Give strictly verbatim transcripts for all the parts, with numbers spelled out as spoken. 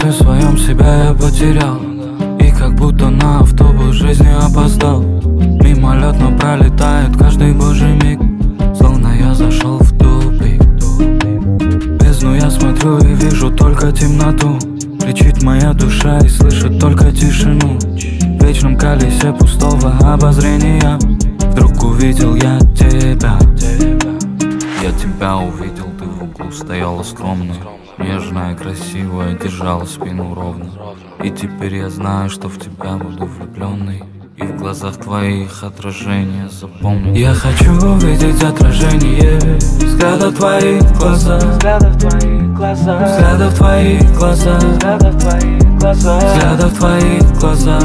мире своем себя я потерял, и как будто на автобус жизни опоздал. Мимолетно пролетает каждый божий миг, словно я зашел в тупик. Бездну я смотрю и вижу только темноту. Кричит моя душа и слышит только тишину. В вечном колесе пустого обозрения вдруг увидел я тебя. Я тебя увидел, ты в углу стояла скромно, нежная, красивая, держала спину ровно. И теперь я знаю, что в тебя буду влюбленный, и в глазах твоих отражение запомню. Я хочу увидеть отражение взгляда в твоих глазах, взгляда в твоих глазах, взгляда в твоих глазах, взгляда в твоих глазах, взгляда в твоих глазах.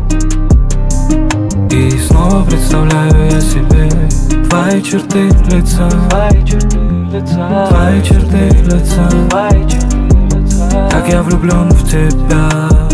И снова представляю я себе твои черты лица, твои черты лица, твои черты лица, твои черты лица. Как я влюблен в тебя.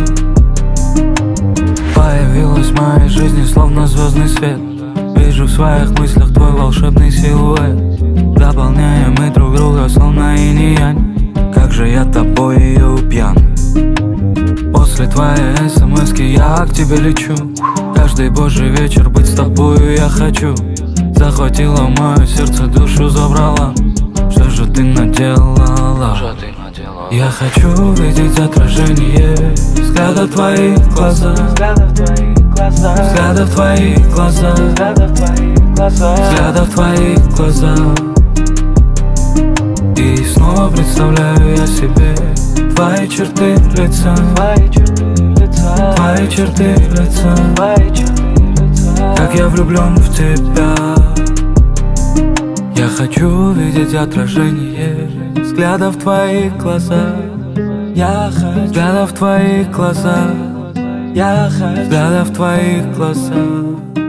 Появилась в моей жизни словно звездный свет. Вижу в своих мыслях твой волшебный силуэт. Дополняем мы друг друга словно инь и янь. Как же я тобою пьян. После твоей смс-ки я к тебе лечу. Каждый божий вечер быть с тобою я хочу. Захватила мое сердце, душу забрала. Что же ты наделала? Я хочу увидеть отражение взгляда в твоих глазах, взгляда в твоих глазах, взгляда в твоих глазах, взгляда в твоих глазах, взгляда в твоих глазах. И снова представляю я себе твои черты лица, твои черты лица, твои черты лица, твои черты лица. Как я влюблен в тебя. Я хочу увидеть отражение взгляда в твоих глазах. Я хочу взгляда в твоих глазах. Я хочу взгляда в твоих глазах.